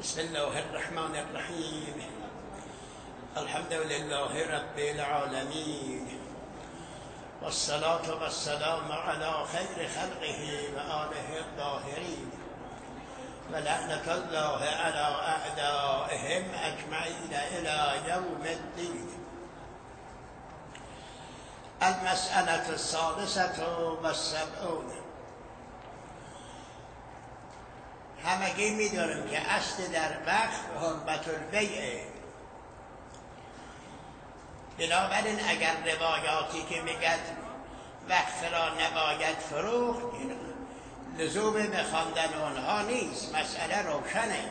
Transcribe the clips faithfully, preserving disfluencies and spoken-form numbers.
بسم الله الرحمن الرحیم. الحمد لله رب العالمین والصلاة والسلام على خیر خلقه و آله الطاهرین و لعنة الله على اعدائهم اجمعین الی یوم الدین. المسألة السادسة والسبعون. همگی میدونیم که اصل در وقف حرمت البیع. بنابراین اگر روایاتی که میگد وقف را نباید فروخت، این لزوم به خواندن اونها نیست، مسئله روشنه.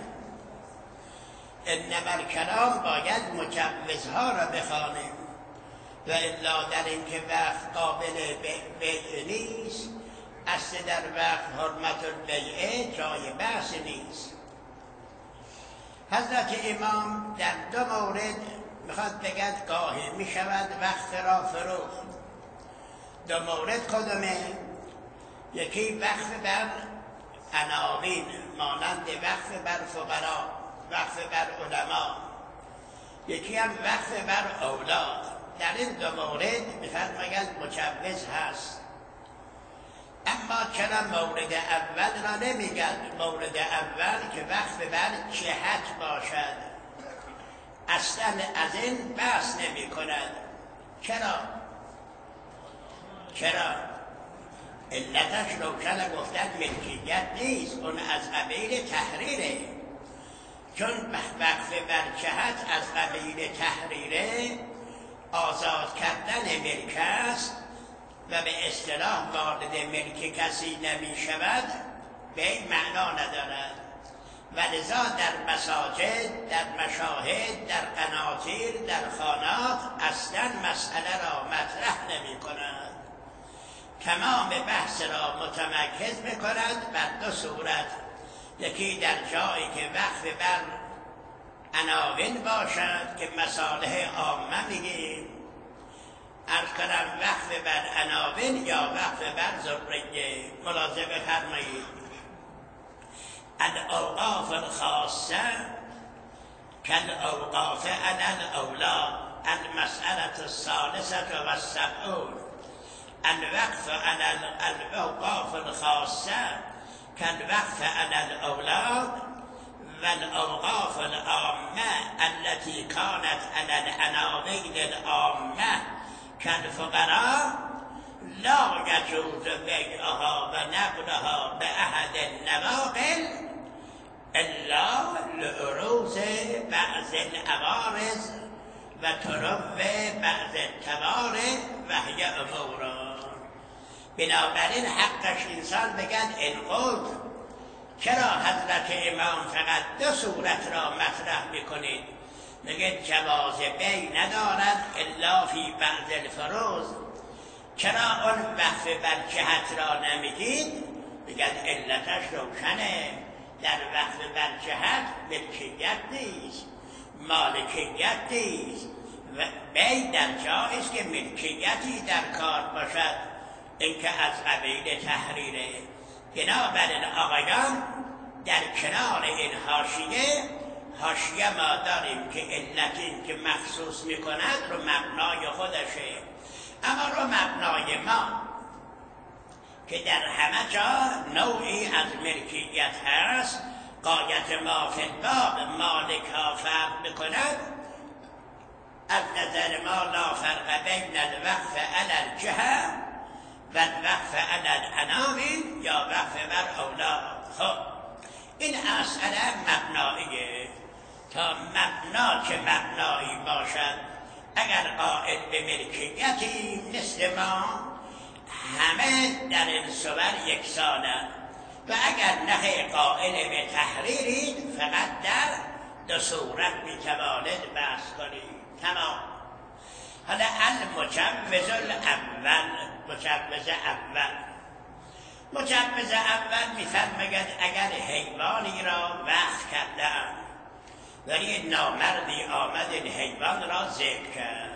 انما الکلام باید مجوزها را بخوانیم و الا در اینکه وقف قابل بیع نیست، اصل در وقف حرمت البیع جای بحث نیست. حضرت امام در دو مورد میخواد بگد گاهی میشود وقف را فروخت. دو مورد کدومه؟ یکی وقف بر عناوین مانند وقف بر فقرا، وقف بر علما، یکی هم وقف بر اولاد. در این دو مورد میفرماید مجوز هست. اما چرا مورد اول را نمیگن؟ مورد اول که وقف بر جهت باشد اصلا از این بحث نمی کند. چرا؟ چرا؟ علتش روشن گفتن ملکیت نیست، اون از قبیل تحریره. چون وقف بر جهت از قبیل تحریره، آزاد کردن ملک است و به اصطلاح وارد ملک کسی نمی شود، به این معنا ندارد. و لذا در مساجد، در مشاهد، در قناطیر، در خانات اصلا مسئله را مطرح نمی کند. تمام بحث را متمرکز می کند بر دو صورت. یکی در جایی که وقف بر عناوین باشد که مصالح عامه میگیم، عرض کنم وقف بر عناوین یا وقف بر ذریه. ملاحظه فرمایید الاوقاف الخاصه کالاوقاف علی الاولاد. المسألة الثالثة والسبعون. الوقف على الاوقاف الخاصه كالوقف على الاولاد والاوقاف العامه التي كانت على العناوين العامه كالفقراء لا يجوز بيعها ونقلها بأحد النواقل الا لعروض بعض العوارض و طرف بعض التوارث و هی امورا. بنابراین حقش انسان بگن انقض. چرا حضرت امام فقط دو صورت را مطرح میکنید؟ میگه جواز بیع ندارد الا فی بعض الفروض. چرا اون وقف بر جهت را نمیگید؟ میگن علتش روشنه. در وقف بر جهت ملکیت نیست، مالکیت نیست و بیع در جایی است که ملکیتی در کار باشد، اینکه از قبیل تحریره. بنابراین آقایان در کنار این حاشیه حاشیه ما داریم که علت این که مخصوص میکند رو مبنای خودشه، اما رو مبنای ما که در همه جا نوعی از ملکیت هست. قایت ما فی الباب مالک ها فرق میکند. از نظر ما لا فرق بین الوقف علی الجهه و الوقف علی العناوین یا وقف بر اولاد. خب این مسئله مبناییه. تا مبنا که مبنایی باشد، اگر قائل به ملکیتی مثل ما، همه در این صور یکسانند و اگر نه قائل به تحریرید، فقط در دو صورت میتواند بحث کنید. تمام. حالا المجوز الاول، مجوز اول مجوز اول میفرماید اگر حیوانی را وقف کردن ولی نامردی آمد این حیوان را ذبح کرد،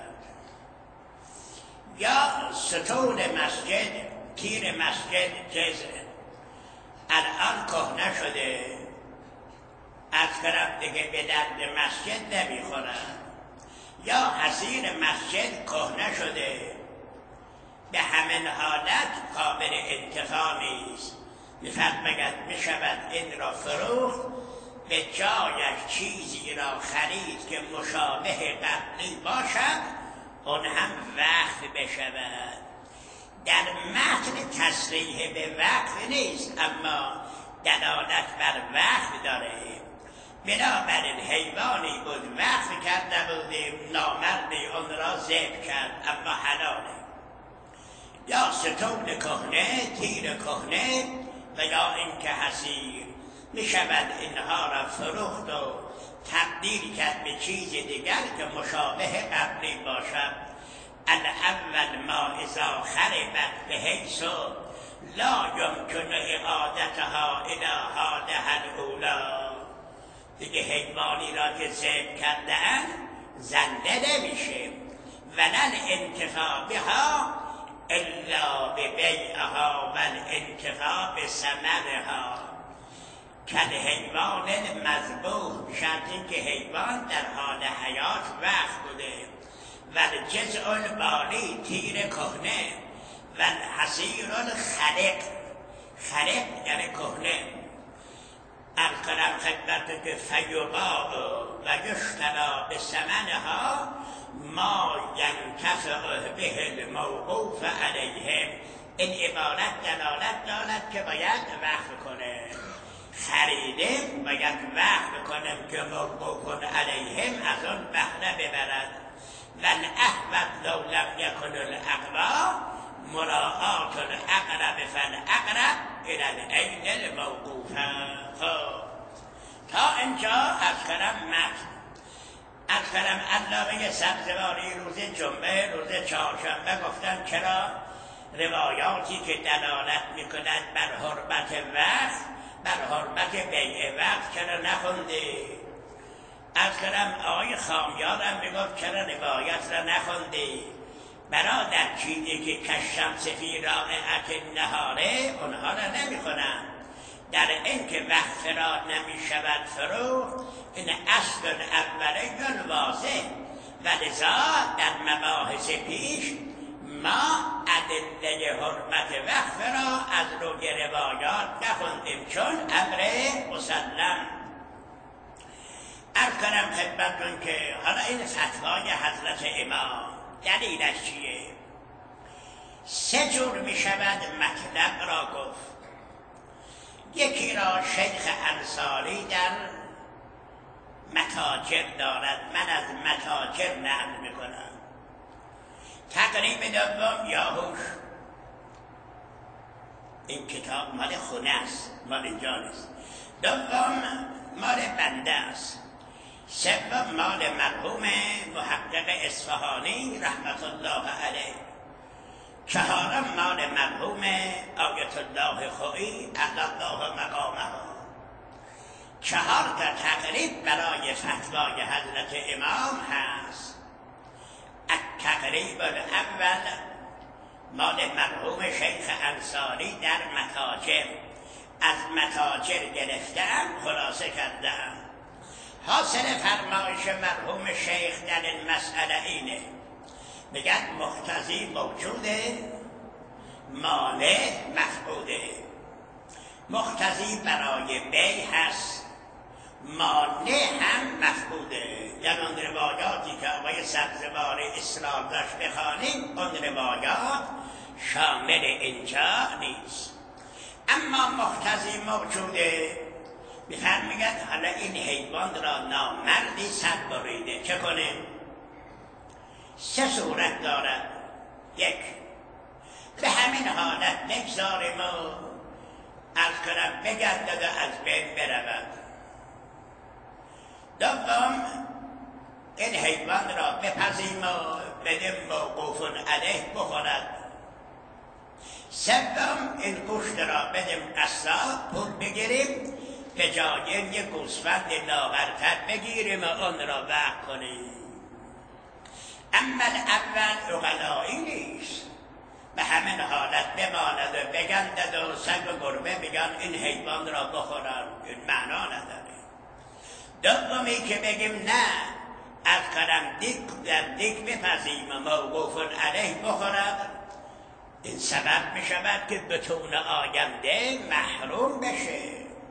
یا ستون مسجد، تیر مسجد، جزء الان کهنه شده از کنم دیگه به درد مسجد نمیخورن، یا حصیر مسجد کهنه شده، به همین حالت قابل انتفاع نیست. میفرماید میشود این را فروخت، به جایش چیزی را خرید که مشابه قبلی باشد، اون هم وقف بشود. در متن تصریح به وقف نیست، اما دلالت بر وقف داره. بنابراین حیوانی بود وقف کرده بودیم، نامردی اون را ذبح کرد، اما حلاله. یا ستون کهنه، تیر کهنه و یا اینکه حصیر، می شود اینها را فروخت و تبدیل کرد به چیز دیگر که مشابه قبلی باشد. الاول ما اذا خربت به حیث لا یمکن اعادتها الی حالها الاولی. دیگه حیوانی را که ذبح کرده‌اند زنده نمیشه، ولن انتفاع بها الا ببیعها و الانتفاع بثمرها. کل حیوان مذبوح، شرطی که حیوان در حال حیات وقف بوده، و الجزء البالی تیر کهنه، و الحصیر الخلق، خلق یعنی کهنه. القلم خدمت که فیباع و یشترا به ثمنها ما ینتفع به الموقوف علیهم. این عبارت دلالت دارد که باید وقف کنه، خریده باید وقف کنم که موقوف علیهم از آن بهره ببرد. و الاحوط لو لم یکن الاقوا مراعات الاقرب فالاقرب الى العین الموقوفه. تا اینجا از کنم متن. از کنم علامه سبزواری روز جمعه، روز چهارشنبه گفتن چرا روایاتی که دلالت میکنند بر حرمت وقت، بر حرمت بیع وقت چرا نخونده؟ از کنم آقای خامیارم میگفت چرا روایت را نخونده؟ برادر چیزی که کشمس فی رائعت النهاره اونها را نمیخونن. در این که وقت را نمیشود فروخت، این اصل اولی واضح، و لذا در مباحث پیش ما ادله حرمت وقف را از روی روایات نخوندیم، چون امر مسلم. عرض کنم خدمتتون که حالا این فتوای حضرت امام دلیلش چیه؟ سه جور می شود مطلب را گفت. یکی را شیخ انصاری در متاجر دارد، من از متاجر نقل می کنم. تقریب دوم یاهوش، این کتاب مال خونه است، مال اینجا نیست. دوم مال بنده است. سوم مال مرحوم محقق اصفهانی رحمت الله علیه. چهارم مال مرحوم آیت الله خویی اعلی الله مقامه. چهار تا تقریب برای فتوای حضرت امام هست. التقریب الاول مال مرحوم شیخ انصاری در متاجر، از متاجر گرفتم خلاصه کردم. حاصل فرمایش مرحوم شیخ در این مسئله اینه، میگن مقتضی موجوده، مانع مفقوده. مقتضی برای بیع هست، مانع هم مفقوده. یعنی اون روایاتی که آقای سبزواری اصرار داشت بخوانیم، اون روایات شامل اینجا نیست. اما مقتضی موجوده. میفرماید حالا این حیوان را نامردی سر بریده، چه کنه؟ سه صورت دارد. یک، به همین حالت نگذاریم و از کنم بگردد و از بین برود. دوم، این حیوان را بپزیم و بدیم موقوف علیه بخورد. سوم، این گوشت را بدیم قصاب پول بگیریم، به جای یک گوسفند لاغرتر بگیریم و اون را وقت کنیم. اما اول اغلایی نیست، به همین حالت بماند و بگندد و سگ و گربه بگن این حیوان را بخورن، این معنا نداره. دومی که بگیم نه از کنم دیک در دیک بپذیم و موقوف علیه بخورد، این سبب می شود که بتون آینده محروم بشه.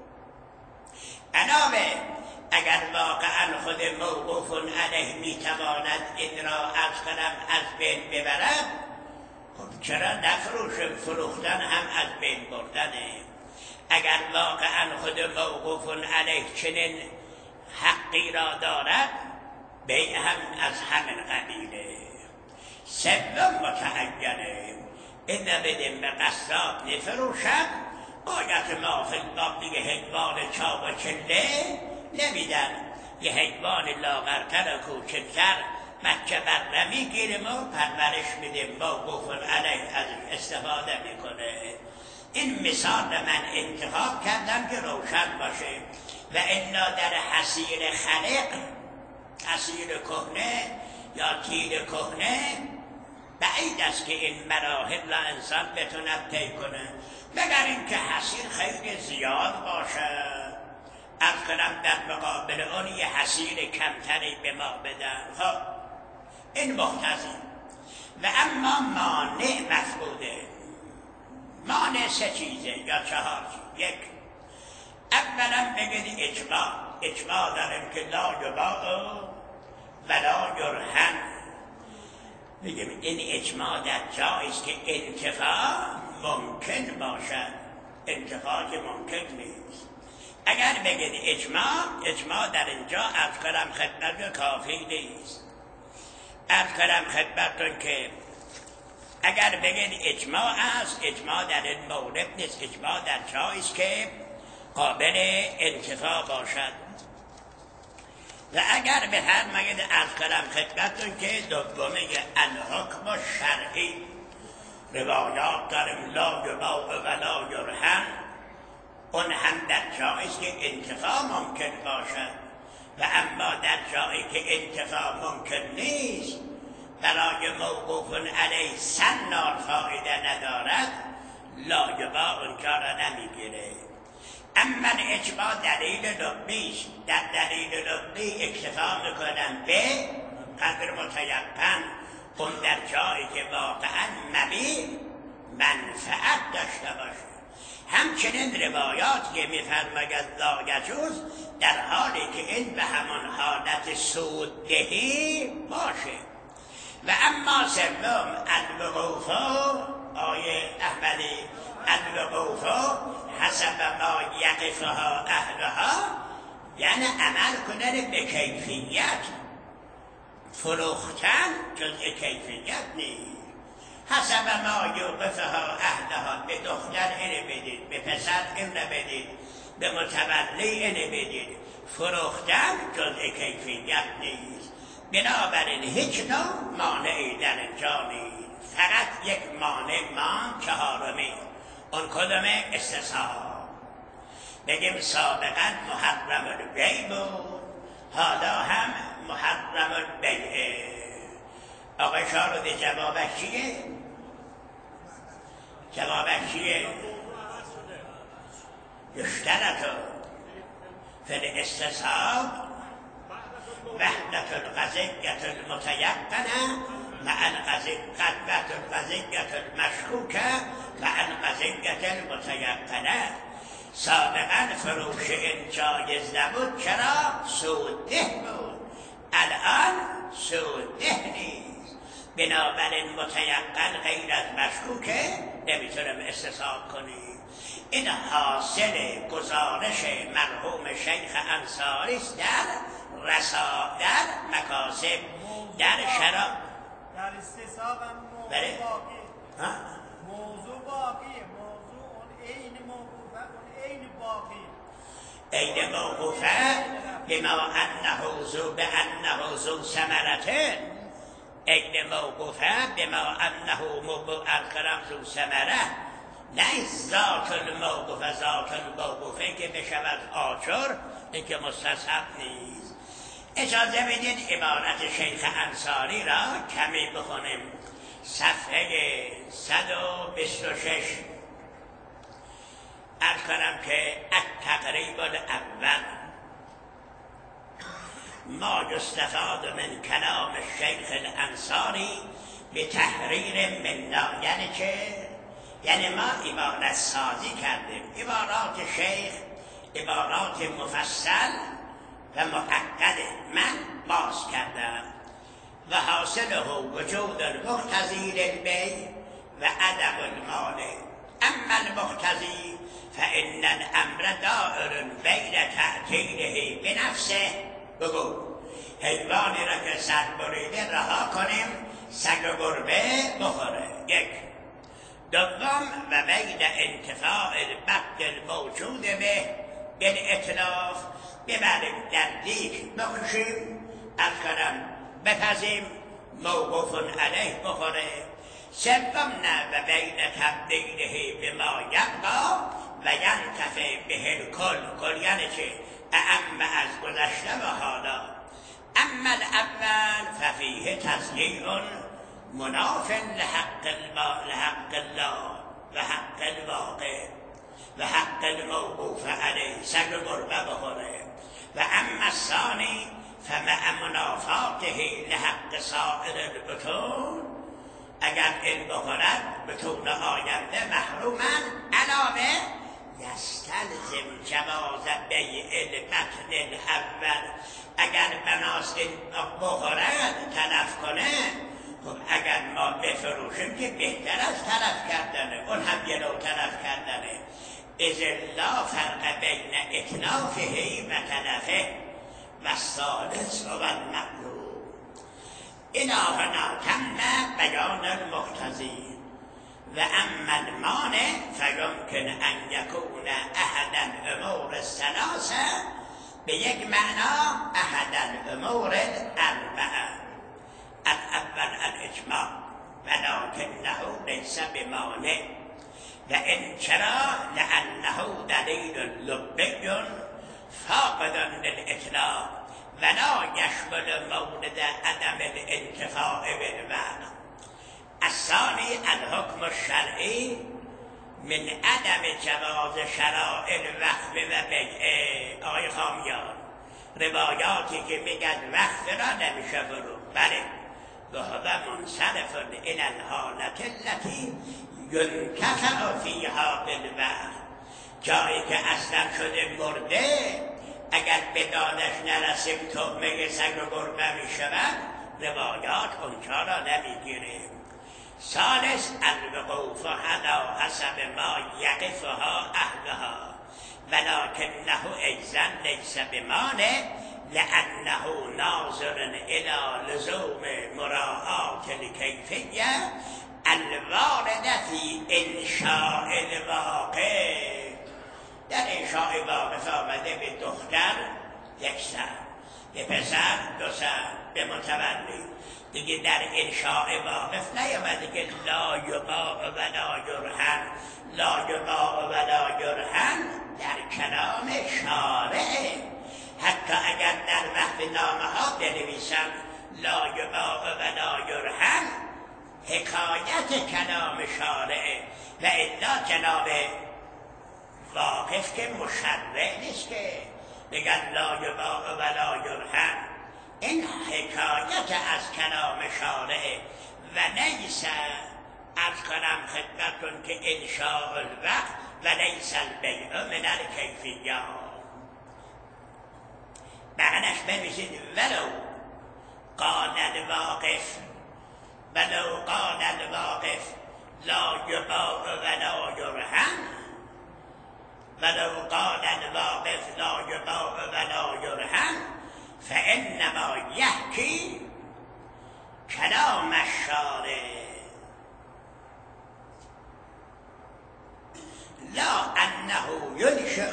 علاوه اگر واقعا خود موقوف علیه می تواند این را از کنم از بین ببرد، خب چرا نفروشم؟ فروختن هم از بین بردنه. اگر واقعا خود موقوف علیه چنین حقی را دارد، بیع هم از همین قبیله. سوم متعینه، این بدیم به قصاب نفروشد، باید موافق با دیگه حیوان چاق و چله نمیدن. یه حیوان لاغرتر و کوچکتر بچه بر نمیگیریم و پرورش میدیم، موقوف علیه ازش استفاده میکنه. این مثال من انتخاب کردم که روشن باشه. و الا در حصیر خلق، حصیر کهنه یا تیر کهنه، بعید است که این مراحل را انسان بتوند طی کنه، مگر اینکه حصیر خیلی زیاد باشد. از کنم در مقابل اون یه حصیر کمتری به ما بدن. خب این مختزی. و اما مانع مفقوده. مانع سه چیزه یا چهار چیز. یک، اولا بگید اجماع. اجماع داریم که لا یباع و لا یرهن. بگیم این اجماع در جاییست که انتفاع ممکن باشد. انتفاع که ممکن نیست. اگر بگید اجماع، اجماع در اینجا از کرم خدمت کافی نیست. از کرم خدمتون که اگر بگید اجماع است، اجماع در این مورد نیست. اجماع در جاییست که قابل انتفاع باشد. و اگر بفرمایید از کرم خدمتون که دومه الحکم شرعی، روایات داریم لا یباع و لا یرهن، اون هم در جاییست که انتفاع ممکن باشد. و اما در جایی که انتفاع ممکن نیست، برای موقوف علیه سنار فایده ندارد، لا یباع اونجا را نمیگیره. اما اجماع دلیل لغویست. در دلیل لغوی اکتفا میکنن به قدر متیقن، اون در جایی که واقعا مبیع منفعت داشته باشه. همچنین روایات که میفرماید لا یجوز، در حالی که این به همان حالت سوددهی باشه. و اما سوم الوقوف، آیه احمدی، الوقوف حسب ما یقفها اهلها، یعنی عمل کنن به کیفیت. فروختن جزء کیفیت نیست. حسب ما یوقفها اهلها، به دختر اینه بدید، به پسر اینه بدید، به متولی اینه بدید. فروختن جزء کیفیت نیست. بنابراین هیچ نوع مانعی در اینجا نیست. فقط یک مانع مان، چهارمی، اون کدومه؟ استصحاب. بگیم سابقا محرم البیع بود، حالا هم محرم البیع. آقای شارودی جوابش چیه؟ جوابش چیه؟ یشترطو فی الاستصحاب وحدت القضیة المتیقنه مع قدوة القضیة المشکوکه مع القضیة المتیقنه. سابقا فروش این جایز نبود، چرا؟ سودده بود. الان سودده نیست. بنابراین متیقن غیر از مشکوکه، نمیتونم استصحاب کنیم. این حاصل گزارش مرحوم شیخ انصاری است در رسا در مکاسب در شراب. در استصحاب هم موضوع باقی. موضوع باقی، موضوع اون عین موقوفه، اون عین باقی. عین موقوفه بما انه ذو بانه ذو ثمرة. عین موقوفه بما انه مؤخرا ذو ثمره. نه ذات الموقوفه، ذات الموقوفه که بشود آچر، این که مستصحب نیست. اجازه بدید عبارت شیخ انصاری را کمی بخونیم. صفحه صد و بیست و شش. عرض کنم که التقریب الاول ما یستفاد من کلام شیخ الانصاری به تحریر منا، یعنی که یعنی ما عبارت سازی کردیم. عبارات شیخ عبارات مفصل و معقده، من باز کردم. و حاصله وجود المقتضی للبیع و عدم المانع. اما المقتضی فان الامر دائر بین تعطیله بنفسه. بگو حیوانی را که سر بریده رها کنیم سگ و گربه بخوره، یک. دوم و بین انتفاع البط الموجود به بالاطلاف، ببریم در دیگ بکشیم، از کنم بپزیم، موقوف علیه بخوره. سوم نه و بین تبدیله به ما یبقا و ینتفع به الکل. کل یعنی چه؟ اعم از گذشته و حالا. اما الاول ففیه تضییع مناف لحق لحق الله و حق الواقع و حق الموقوف علیه، سگ و گربه بخوره. و اما الثانی فمع منافاته لحق سائر البطون، اگر این بخورد بطون آینده محرومن. علاوه یستلزم جواز بیع البطن الاول، اگر بناس این بخورد تلف کنه، خب اگر ما بفروشیم که بهتر از تلف کردنه، اون هم یه نوع تلف کردنه. اذ لا فرق بین اتلافه و تلفه و الثالث و المطلوب. الهنا تم بیان المقتضی و اما المانع فیمکن ان یکون احد الامور الثلاثه، به یک معنا احد الامور الاربعه. الاول الاجماع ولکنه لیس بمانع. و ان چرا؟ لانه دلیل لبی فاقد للاطلاق ولا یشمل مورد عدم الانتفاع بالوقت. الثانی الحکم الشرعی من عدم جواز شرائع الوقف و بیع. آقای خامیار، روایاتی که میگن وقف را نمیشه فرو، بله، و هو منصرف الى الحالت التي ینتفع فیها بالوقف. جایی که اصلا شده مرده، اگر به دانش نرسیم تهمه سگ و گربه می شود، روایات اونجا را نمیگیره. ثالث الوقوف علی حسب ما یقفها اهلها ولکنه ایضا لیس بمانع لانه ناظر الی لزوم مراعات الکیفیه الوارده فی انشاء الواقع. در انشاء واقف آمده به دختر یک سر، به پسر دو سر، به متولد. دیگه در انشاء واقف نیامده که لا یباع ولا یرهن. لا یباع ولا یرهن در کلام شارع. حتی اگر در وقف نامه ها بنویسن لا یباع ولا یرهن، حکایت کلام شارع و الا کلام واقف که مشرع نیست که بگن لا یباع ولا یرهن. این حکایت از کلام شارع و نیست از کنم خدمتون که انشاء الوقت و لیس البیع من الکیفیات. بغنش بنویسید ولو قال الواقف، ولو قال الواقف لا یباع ولا یرهن، ولو قال الواقف لا یباع ولا یرهن فانما یحکی کلام الشارع لا انه ینشئ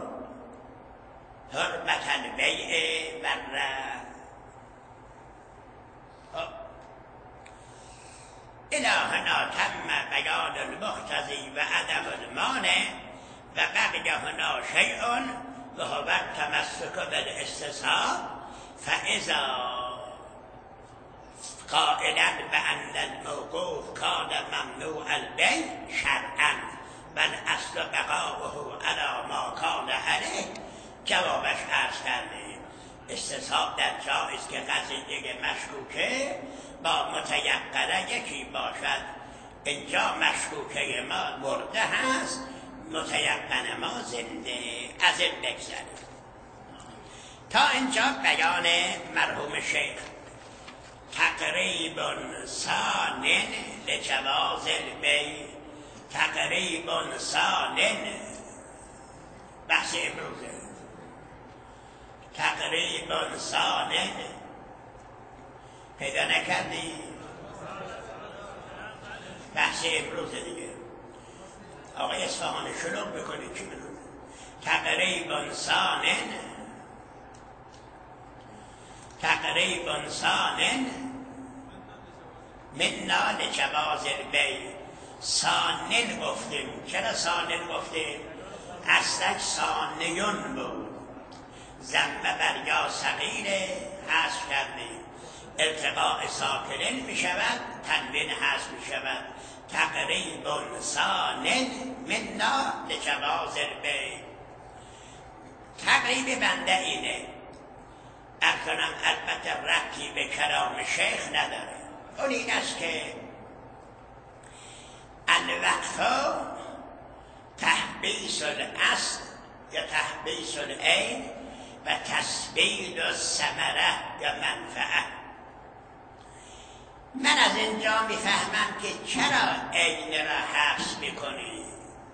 حرمت البیع و الرهن. الهنا تم بیان المقتضی و عدم المانع و بقی هنا شیء و هو التمسک بالاستصحاب. فاذا قائلا بان الموقوف کان ممنوع البیع شرعا بل اصل بقاؤه علی ما کان علیه، جوابش عرض کردیم استصحاب در جایی است که قضیه مشکوکه با متیقنه یکی باشد. اینجا مشکوکه ما مرده هست، متیقن ما زنده. از این بگذاریم تا اینجا بیان مرحوم شیخ. تقریب سانن لجواز البی، تقریب سانن بحث امروزه. تقریب سانن پیدا نکردی؟ بحث امروزه دیگه. آقای اصفهانی شلوغ بکنید چی بدونه. تقریب سانن، تقریب سانن من نال جواز البی. سانن گفتیم. چرا سانن گفتیم؟ اصلش سانیون بود، ضم بر یا صغیره حذف کردیم، التقاء ساکنن می شود، تنوین حذف می شود. تقریب سانن من نال جواز البی. تقریب بنده اینه ارکنم البته ربطی به کلام شیخ نداره. اون این است که الوقف تحبیس الاصل یا تحبیس العین و تثبیت الثمره یا منفعه. من از اینجا میفهمم که چرا عین را حبس میکنی.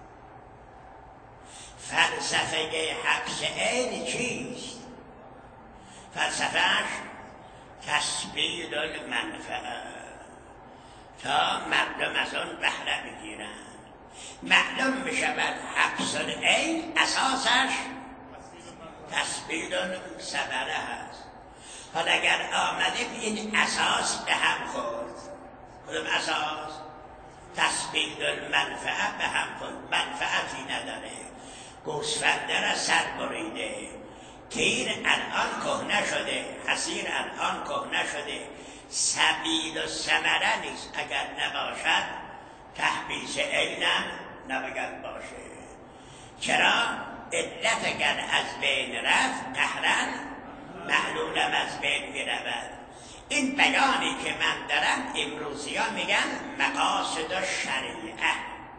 فلسفه حبس عین چیست؟ فلسفهش تثبیت المنفعه، تا مردم از آن بهره بگیرند. معلوم میشود حبس العین اساسش تثبیت الثمره هست. حالا اگر آمدیم این اساس به هم خورد، کدوم اساس؟ تثبیت المنفعه به هم خورد. منفعتی نداره. گوسفنده را سر بریده، تیر الان کهنه شده، حصیر الان کهنه شده، سبیل و ثمره نیست. اگر نباشد تحبیس عینم نباید باشه. چرا؟ علت اگر از بین رفت قهرن معلولم از بین می رود. این بیانی که من دارم امروزی ها میگن مقاصد شریعه،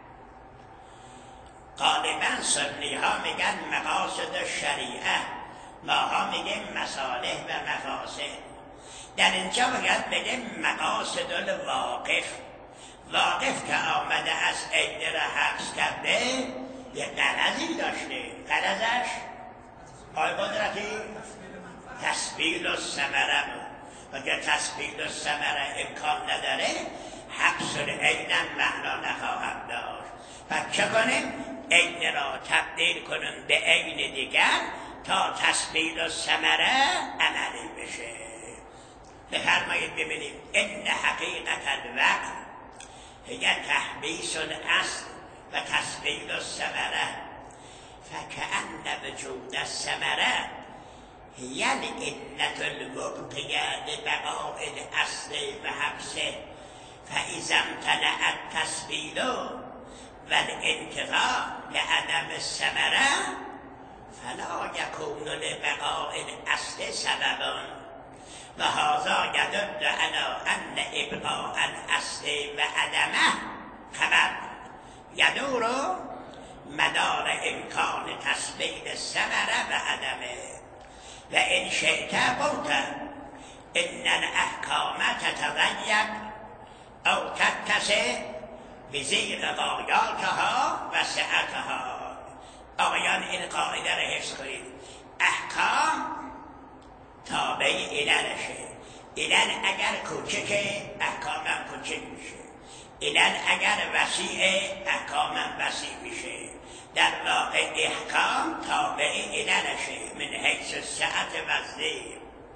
غالبا سنی ها میگن مقاصد شریعه، ماها میگیم مصالح و مفاسد. در اینجا باید بگیم مقاصد الواقف. واقف که آمده از عین را حبس کرده یه غرضی داشته. غرضش آی قدرتی تثبیت الثمره بود. اگر تثبیت الثمره امکان نداره حبس العین معنا نخواهد داشت. پس چه کنیم؟ عین را تبدیل کنیم به عین دیگر تا تثبیت الثمره عملی بشه. بفرمایید ببینیم ان حقیقت الوقت هی تحبیس الاصل و تثبیت الثمره فکأن وجود الثمره هی العلة المبقیه لبقاء الاصل و حبسه، فاذا امتنع التثبیت والانتفاع لعدم الثمره فلا یکون لبقاء الاصل سببا، و هذا یدل علی ان ابقاء الاصل و عدمه خبر یدور مدار امکان تثبیت الثمره و عدمه. و ان شئت قلت ان الاحکام تتضیق او تتسع بزیر غایاتها و سعتها. آقایان این قاعده را حفظ کنید. احکام تابع عللشه. علل اگر کوچکه احکامم کوچک میشه، علل اگر وسیعه احکامم وسیع میشه. در واقع احکام تابع عللشه من حیث سعت وزنی.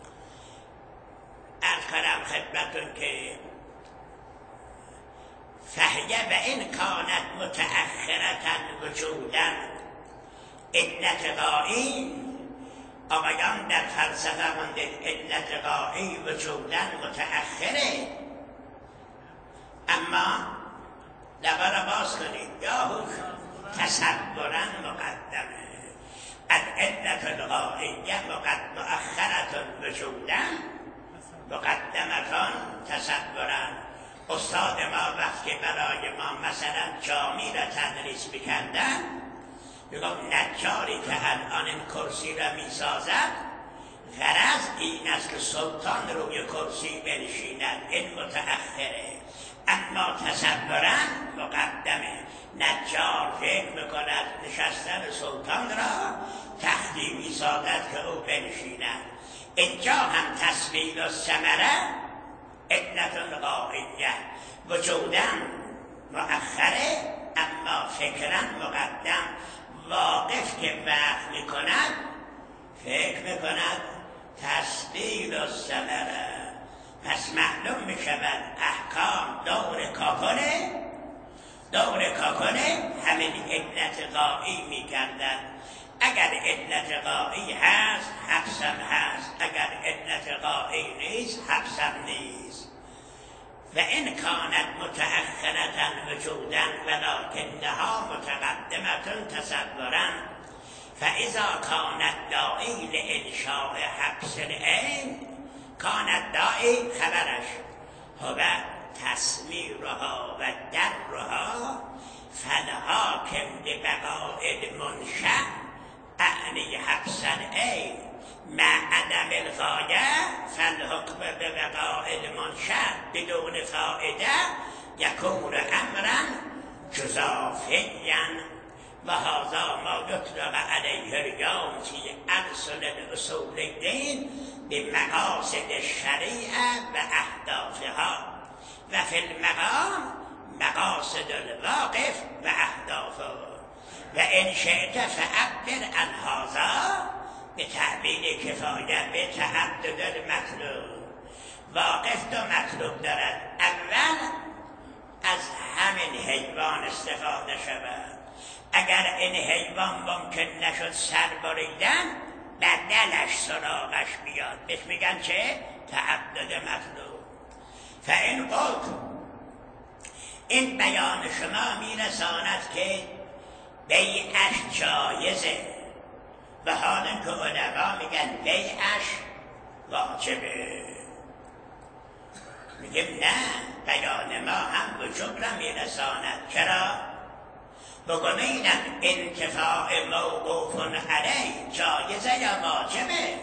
عرض کنم خدمتون که فهیه و این کانت متأخرتن وجودن علت غایی. آقایان در فلسفه ماندید علت غایی وجودن متأخره، اما لبا را باز کنید یا تصورا مقدمه. العلت الغائیه مؤخرة وجودا مقدمتان تصورا. استاد ما وقتی برای ما مثلا جامی را تدریس میکردن میگم نجاری که الان این کرسی را میسازد غرض این است که سلطان روی کرسی بنشیند، این متأخره، اما تصورا مقدمه. نجار فکر میکند نشستن سلطان را تختی میسازد که او بنشیند. اینجا هم تصویر و ثمره علت الغائیه وجودا مؤخره اما فکرا مقدم. واقف که وقت میکند فکر میکند تصویر و ثمره. پس معلوم میشود احکام دور کاکنه دور کاکنه همین علت غایی میکردن. اگر علت غایی هست حبسم هست، اگر علت غایی نیست حبسم نیست. و این کانت متأخرة وجودا ولکنها متقدمة تصورا. فاذا کانت داعی لانشاء حبس العین، کانت داعی خبرش هو تسمیرها و درها فالحاکم ببقاء المنشأ اعنی حبس العین مع عدم الغایه فالحکم ببقاء المنشأ بدون فائده یکون امرا جزافیا. و هذا ما یطلق علیه اليوم فی ألسن الاصولین بمقاصد الشریعه و اهدافها و فی المقام مقاصد الواقف و اهدافه. و ان شئت فعبر عن هذا به تعبیر کفایه به تعدد المطلوب. واقف دو مطلوب دارد. اول از همین حیوان استفاده شود. اگر این حیوان ممکن نشد سر بریدن بدلش سراغش بیاد، بهش میگن چه؟ تعدد مطلوب. فاین قلت، این بیان شما میرساند که بیعش جایزه و حالا که علما میگن بیعش واجبه. میگیم نه، بیان ما هم وجوب را میرساند. چرا؟ بگم اینم انتفاع موقوف علیه جایزه یا واجبه؟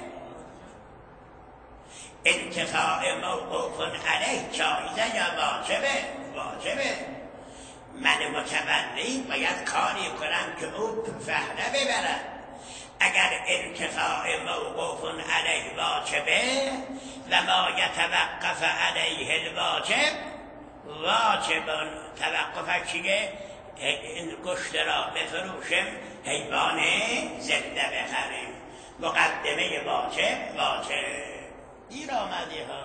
انتفاع موقوف علیه جایزه یا واجبه؟ واجبه. من متولی باید کاری کنم که او فهره ببرد. اگر انتفاع موقوف علیه واجبه و ما یتوقف علیه الواجب واجب توقفش چیه؟ این گوشت را بفروشیم، حیوان زنده بخریم. مقدمه واجب واجب. دیر آمدی ها.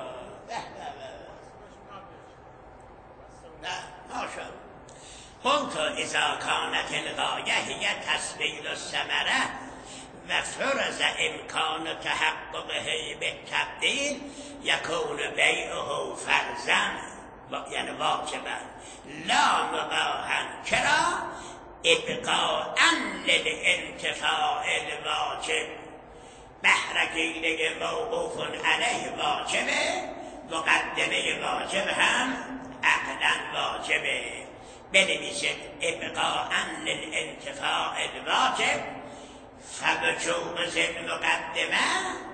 نه ماشا قلت اذا کانت الغایه هی تسبیل الثمره و فرض امکان تحققه بالتبدیل یکون بیعه فرضاً یعنی واجباً لا مباحاً. چرا؟ ابقاءً للانتفاع الواجب. بهرگیری موقوف علیه واجبه، مقدمه واجب هم عقلاً واجبه. بنویسید ابقاءً للانتفاع الواجب فوجوب المقدمه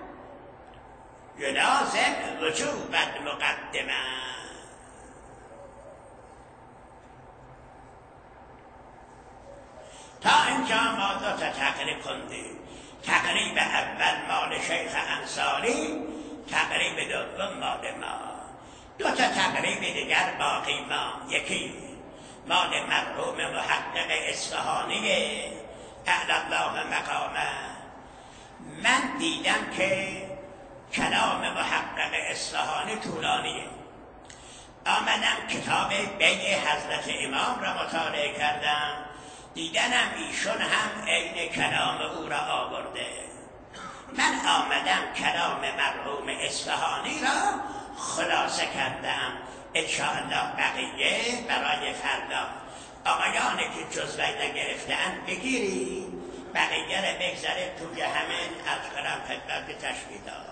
یلازم وجوب المقدمه. تا اینجا ما دو تا تقریب خوندیم. تقریب اول مال شیخ انصاری، تقریب دوم مال ما. دو تا تقریب دیگر باقی ما. یکی مال مرحوم محقق اصفهانی اعلی الله مقامه. من دیدم که کلام محقق اصفهانی طولانیه. آمدم کتاب بیع حضرت امام را مطالعه کردم، دیدنم ایشون هم عین کلام او را آورده. من آمدم کلام مرحوم اصفهانی را خلاصه کردم. انشاءالله بقیه برای فردا. آقایانی که جزوه نگرفتن بگیری بقیه رو بگذاره توی همین از کنم خدمت تشکیلات.